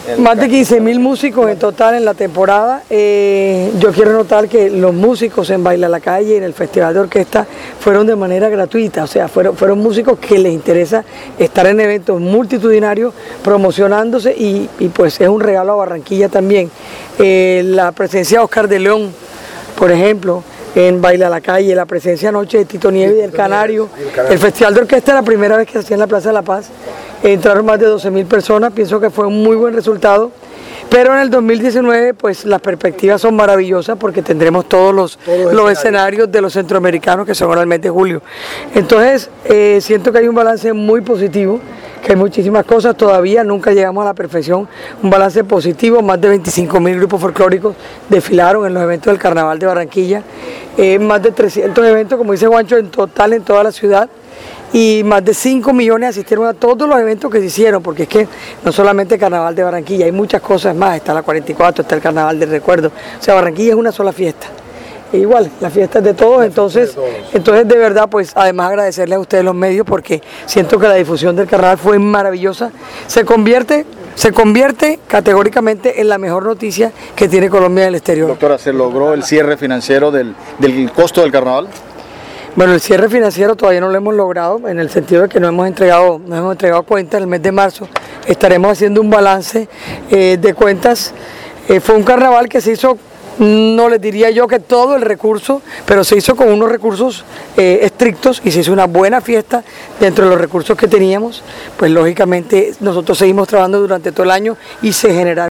Más de 15.000 músicos en total en la temporada. Yo quiero notar que los músicos en Baila la Calle, en el Festival de Orquesta, fueron de manera gratuita, o sea, fueron músicos que les interesa estar en eventos multitudinarios promocionándose y pues es un regalo a Barranquilla también. La presencia de Oscar de León, por ejemplo, en Baila la Calle, la presencia anoche de Tito Nieves y del Canario. El Festival de Orquesta era la primera vez que se hacía en la Plaza de la Paz. Entraron más de 12.000 personas, pienso que fue un muy buen resultado. Pero en el 2019 pues las perspectivas son maravillosas porque tendremos todos los escenarios de los centroamericanos que son ahora el mes de julio. Entonces siento que hay un balance muy positivo, que hay muchísimas cosas, todavía nunca llegamos a la perfección, un balance positivo, más de 25.000 grupos folclóricos desfilaron en los eventos del Carnaval de Barranquilla, más de 300 eventos, como dice Juancho, en total en toda la ciudad, y más de 5 millones asistieron a todos los eventos que se hicieron, porque es que no solamente el Carnaval de Barranquilla, hay muchas cosas más, está la 44, está el Carnaval del Recuerdo, o sea, Barranquilla es una sola fiesta. Igual, la fiesta es de todos, entonces de verdad, pues además agradecerle a ustedes los medios porque siento que la difusión del carnaval fue maravillosa, se convierte categóricamente en la mejor noticia que tiene Colombia en el exterior. Doctora, ¿se logró el cierre financiero del costo del carnaval? Bueno, el cierre financiero todavía no lo hemos logrado, en el sentido de que no hemos entregado cuentas. En el mes de marzo estaremos haciendo un balance de cuentas. Fue un carnaval que se hizo, no les diría yo que todo el recurso, pero se hizo con unos recursos estrictos y se hizo una buena fiesta dentro de los recursos que teníamos. Pues lógicamente nosotros seguimos trabajando durante todo el año y se generaron